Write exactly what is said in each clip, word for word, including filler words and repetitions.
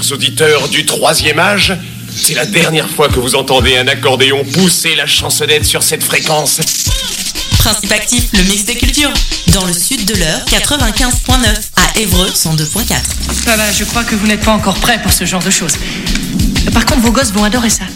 chers auditeurs du troisième âge, c'est la dernière fois que vous entendez un accordéon pousser la chansonnette sur cette fréquence. Principe actif, le mix des cultures. Dans le sud de l'Eure, quatre-vingt-quinze virgule neuf. À Évreux, cent deux virgule quatre. Voilà, je crois que vous n'êtes pas encore prêts pour ce genre de choses. Par contre, vos gosses vont adorer ça.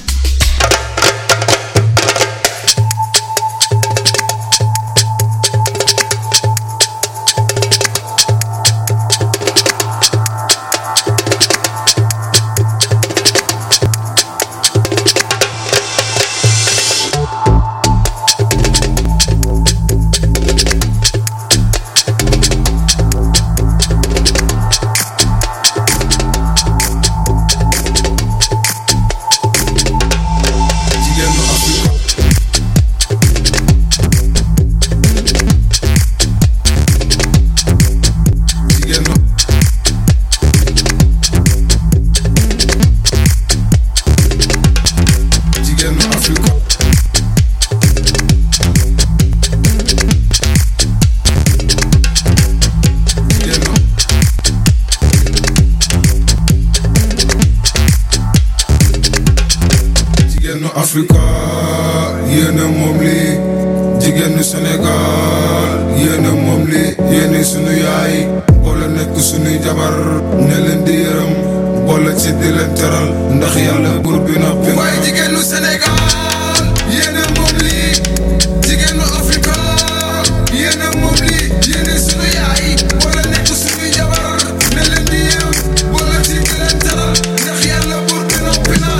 Africa, yéen a moom lii jigéenu Sénégal yéen a moom lii yéen sunu yaay boole nekk sunuy jabar ne leen di yërëm boole ci di leen teral ndax yàlla buur bi noppi waaye jigéenu Sénégal yéen a moom lii jigéenu Africa yéen a moom lii yéen sunu yaay boole nekk sunuy jabar ne leen di yërëm boole ci di leen teral ndax yàlla buur bi noppi na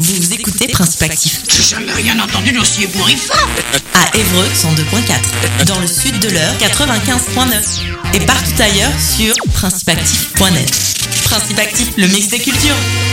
Vous écoutez Principe Actif. J'ai jamais rien entendu d'aussi ébouriffant. À Évreux, cent deux virgule quatre. Dans le sud de l'Eure, quatre-vingt-quinze virgule neuf. Et partout ailleurs sur principe actif point net. Principe Actif, le mix des cultures.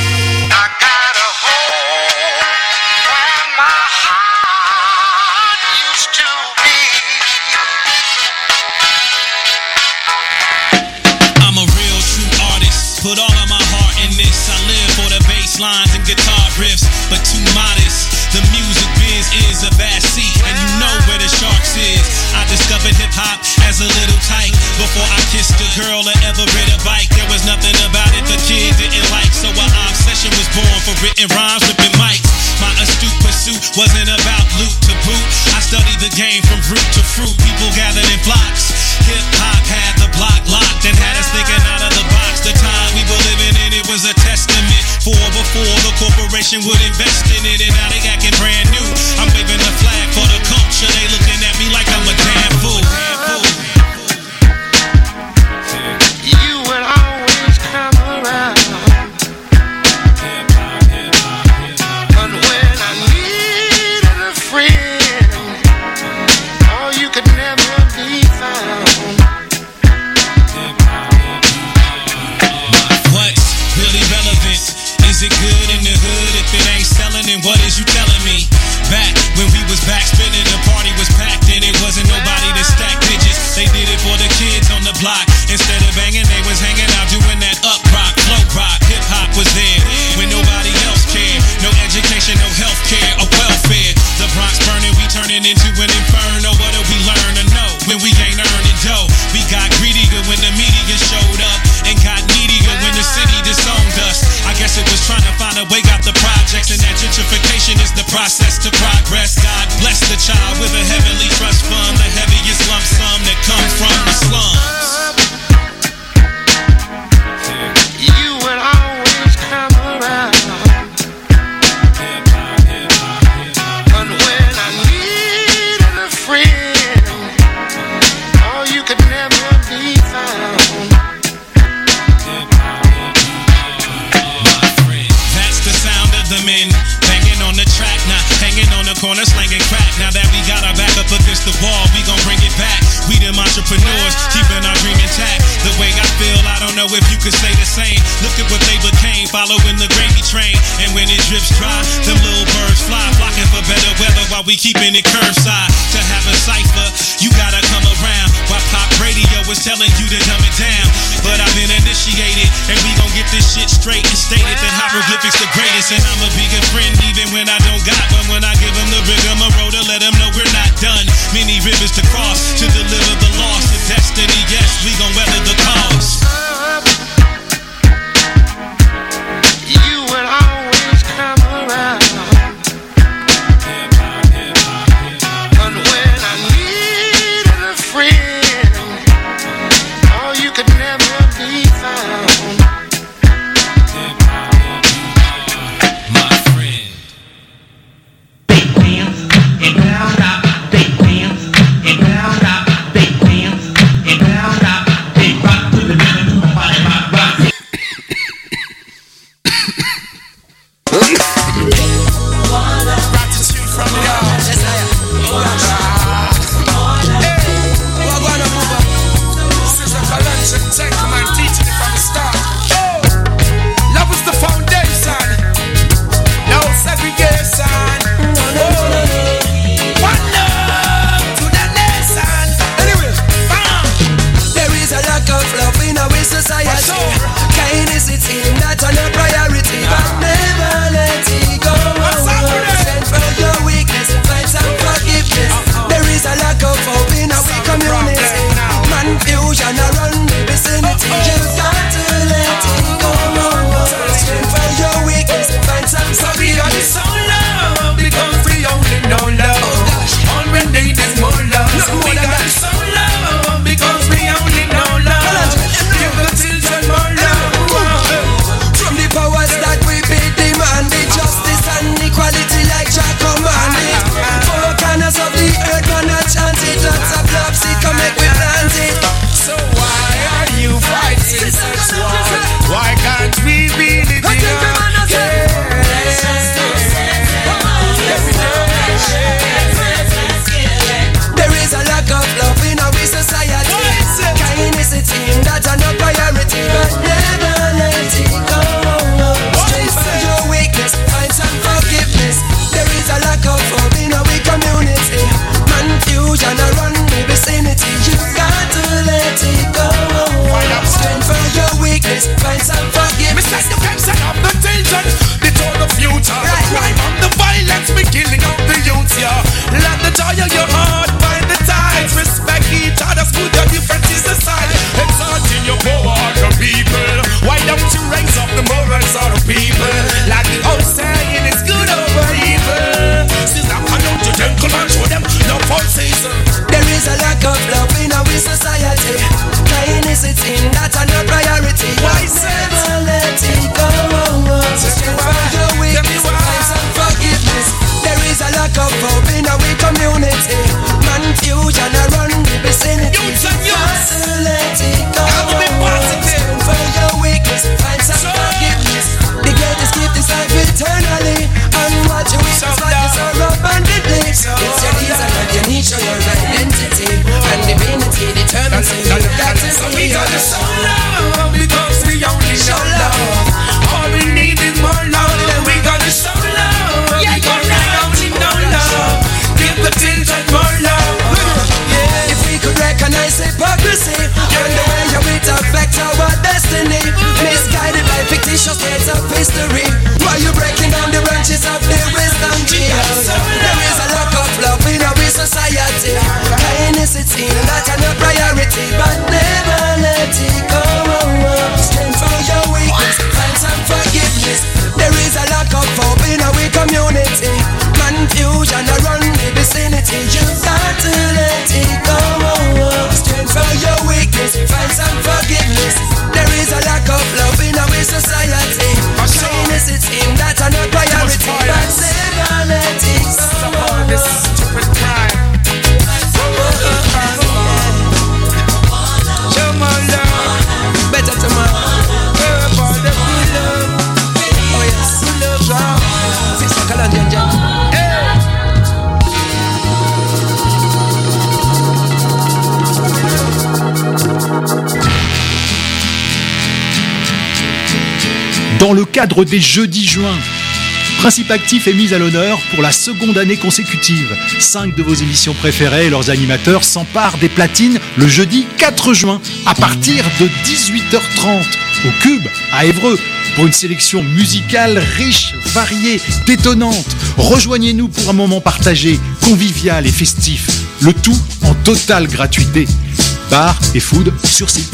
Put all of my heart in this. I live for the bass lines and guitar riffs, but too modest. The music biz is a vast sea, and you know where the sharks is. I discovered hip-hop as a little tyke. Before I kissed a girl or ever rid a bike, there was nothing about it the kid didn't like. So an obsession was born for written rhymes, ripping mics. My astute pursuit wasn't about loot to boot. I studied the game from root to fruit. People gathered in flocks. Hip-hop had the block locked and had us thinking out of the box. The time we were living in, it was a testament. For before the corporation would invest in it, and now they acting brand new. I'm waving the flag for the culture. They looking at me like I'm a damn fool. You will always come around. But when I needed a friend, oh, you could never be found. What's really relevant? Is it good in the hood? If it ain't selling, then what is you telling me? Back when we was back spinning, the party was packed and it wasn't nobody to stack digits. They did it for the kids on the block. Instead of banging, they was hanging out doing that up rock, flow rock. Hip hop was there when nobody else cared. No education, no health care or welfare. The Bronx burning, we turning into an inferno. What do we learn to know when we ain't earning dough? We got greedier when the media showed up and got needier when the city disowned us. I guess it was trying to find a way out the projects, and that gentrification is the process to progress. God bless the child with a heavenly trust fund, the heaviest lump sum that comes from the slums. You will always come around. But when I needed a friend, oh, you could never be found. That's the sound of the men banging on the track, not hanging on the corner slanging crack. Now that we got our back up against the wall, we gon' bring it back. We them entrepreneurs, keeping our dream intact. The way I feel, I don't know if you could say the same. Look at what they became, following the gravy train. And when it drips dry, them little birds fly, flocking for better weather while we keeping it curbside. To have a cipher, you gotta come around. While pop radio is telling you to dumb it down. But I've been initiated, and we gon' get this shit straight and stated that hieroglyphics the greatest. And I'm a bigger friend even when I don't got one. When I give them the rigmarole to let them know we're not done. Many rivers to cross to deliver the lost. The destiny, yes, we gon' weather the cause. You will always come around. But when I needed a friend, oh, you could never be found. My friend. Big hands and ground up. Big hands and ground up. Big hands and ground up. Big rock to the rhythm. history. Why you breaking down the branches of the wisdom tree? There is a lack of love in our society. Kindness it seems that a no priority, but never let it go. Strength for your weakness, find some forgiveness. There is a lack of hope in our community. Confusion around the vicinity. You got to let it go. Strength for your weakness, find some forgiveness. There is a lack of love in our society. Kindness it seems that a no priority, but never let it go. This stupid crime. Better tomorrow. For the good love. Oh yes, good love, wow. Fix the Colombian gentleman. Dans le cadre des Jeudis Juin, Principe Actif est mis à l'honneur pour la seconde année consécutive. Cinq de vos émissions préférées et leurs animateurs s'emparent des platines le jeudi quatre juin à partir de dix-huit heures trente au Cube à Évreux pour une sélection musicale riche, variée, détonnante. Rejoignez-nous pour un moment partagé, convivial et festif. Le tout en totale gratuité. Bar et food sur site.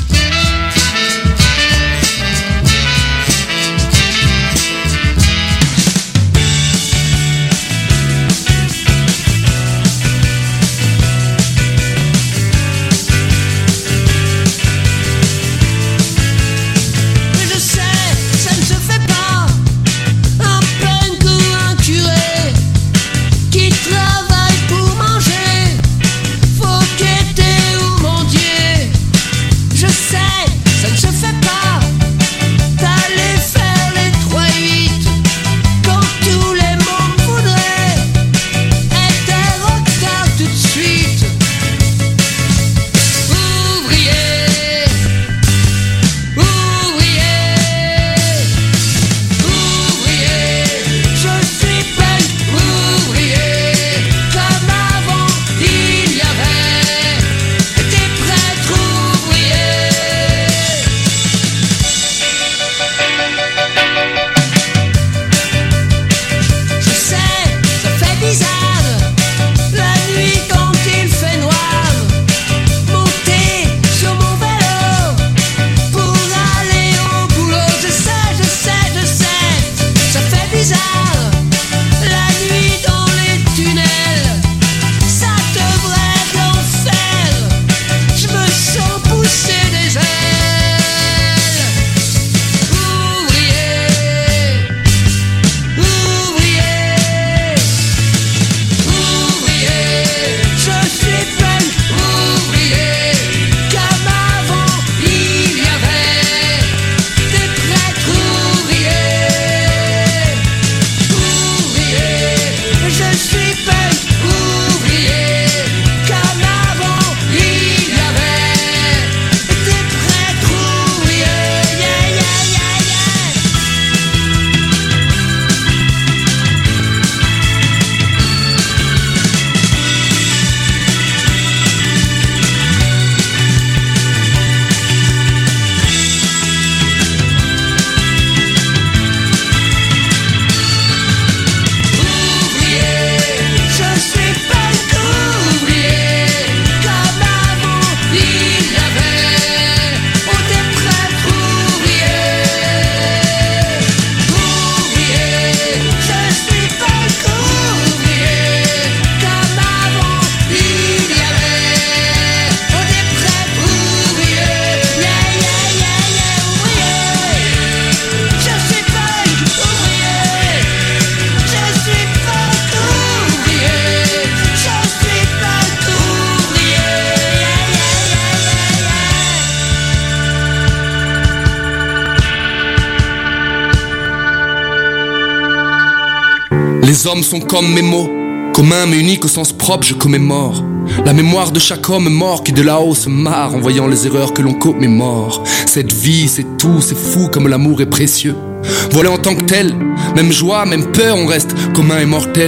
Les hommes sont comme mes mots, communs mais uniques au sens propre, je commémore la mémoire de chaque homme mort qui de là-haut se marre en voyant les erreurs que l'on commémore. Cette vie, c'est tout, c'est fou comme l'amour est précieux. Voilà en tant que tel, même joie, même peur, on reste commun et mortel.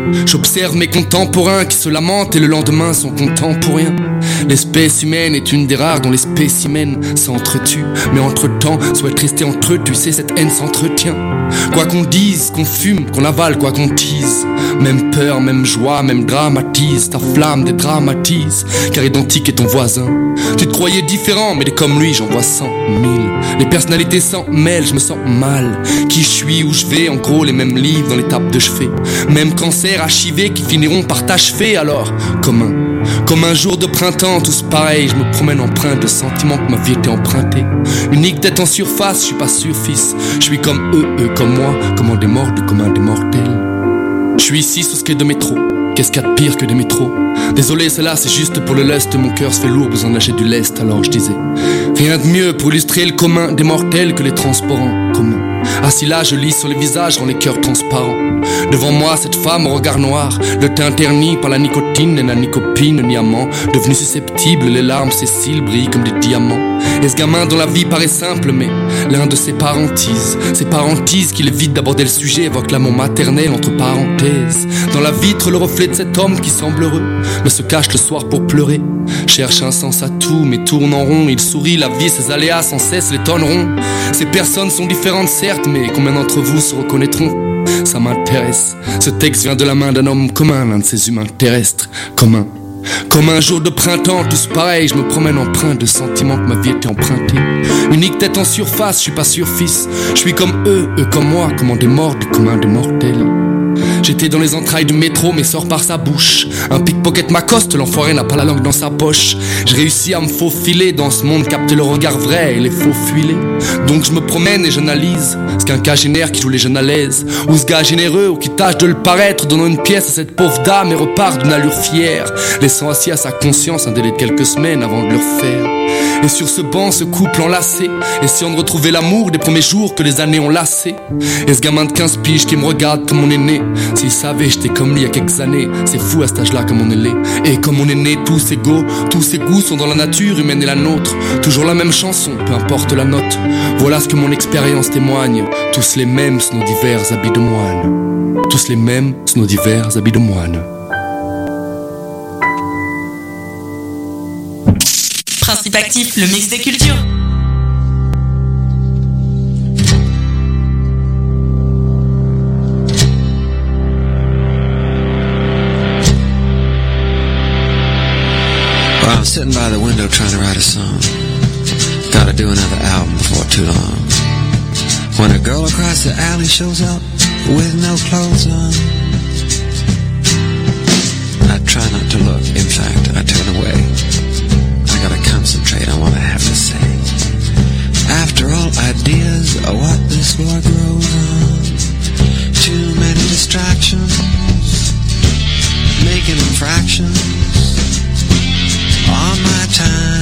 J'observe mes contemporains qui se lamentent et le lendemain sont contents pour rien. L'espèce humaine est une des rares dont les spécimens s'entretuent. Mais entre-temps, souhaite rester entre eux, tu sais, cette haine s'entretient. Quoi qu'on dise, qu'on fume, qu'on avale, quoi qu'on tease, même peur, même joie, même dramatise. Ta flamme dédramatise, car identique est ton voisin. Tu te croyais différent, mais des comme lui, j'en vois cent mille. Les personnalités s'en mêlent, je me sens mal. Qui je suis, où je vais, en gros les mêmes livres dans les tapes de chevet. Même cancer archivé qui finiront par t'achever. Alors, commun, comme un jour de printemps, tous pareils. Je me promène empreint de sentiments que ma vie était empruntée. Unique d'être en surface, je suis pas sûr fils. Je suis comme eux, eux comme moi, comme un des morts du commun des mortels. Je suis ici sous ce quai de métro. Qu'est-ce qu'il y a de pire que des métros? Désolé, cela c'est juste pour le lust. Mon cœur se fait lourd, besoin d'acheter du lest. Alors je disais, rien de mieux pour illustrer le commun des mortels que les transports en commun. Assis là, je lis sur les visages, rend les cœurs transparents. Devant moi, cette femme au regard noir, le teint terni par la nicotine et la nicopine, ni amant. Devenu susceptible, les larmes, ses cils brillent comme des diamants. Et ce gamin dont la vie paraît simple, mais l'un de ses parentises, ces parentises qu'il évite d'aborder le sujet, évoque l'amour maternel entre parenthèses. Dans la vitre, le reflet de cet homme qui semble heureux, mais se cache le soir pour pleurer. Cherche un sens à tout, mais tourne en rond. Il sourit, la vie, ses aléas sans cesse l'étonneront. Ces personnes sont différentes certes, mais combien d'entre vous se reconnaîtront? Ça m'intéresse. Ce texte vient de la main d'un homme commun, l'un de ces humains terrestres communs. Comme un jour de printemps, tous pareils, je me promène empreint de sentiments que ma vie était empruntée. Unique tête en surface, je suis pas sûr fils. Je suis comme eux, eux comme moi, comme des morts du commun des mortels. J'étais dans les entrailles du métro, mais sort par sa bouche. Un pickpocket m'accoste, l'enfoiré n'a pas la langue dans sa poche. J'ai réussi à me faufiler dans ce monde, capter le regard vrai et les faux fuilés. Donc je me promène et j'analyse ce qu'un cas génère qui joue les jeunes à l'aise. Ou ce gars généreux, ou qui tâche de le paraître, donnant une pièce à cette pauvre dame et repart d'une allure fière, laissant assis à sa conscience un délai de quelques semaines avant de le refaire. Et sur ce banc, ce couple enlacé, essayant de retrouver l'amour des premiers jours que les années ont lassé. Et ce gamin de quinze piges qui me regarde comme mon aîné, s'il savait j'étais comme lui il y a quelques années. C'est fou à cet âge-là comme on est laid. Et comme on est né tous égaux, tous ses goûts sont dans la nature humaine et la nôtre. Toujours la même chanson, peu importe la note. Voilà ce que mon expérience témoigne. Tous les mêmes sous nos divers habits de moine. Tous les mêmes sous nos divers habits de moine. Principe actif, le mix des cultures. Well, I'm sitting by the window trying to write a song. Gotta do another album before too long. When a girl across the alley shows up with no clothes on, I try not to look. In fact, I turn away. I gotta concentrate on what I have to say. After all, ideas are what this war grows on. Too many distractions, making infractions on my time.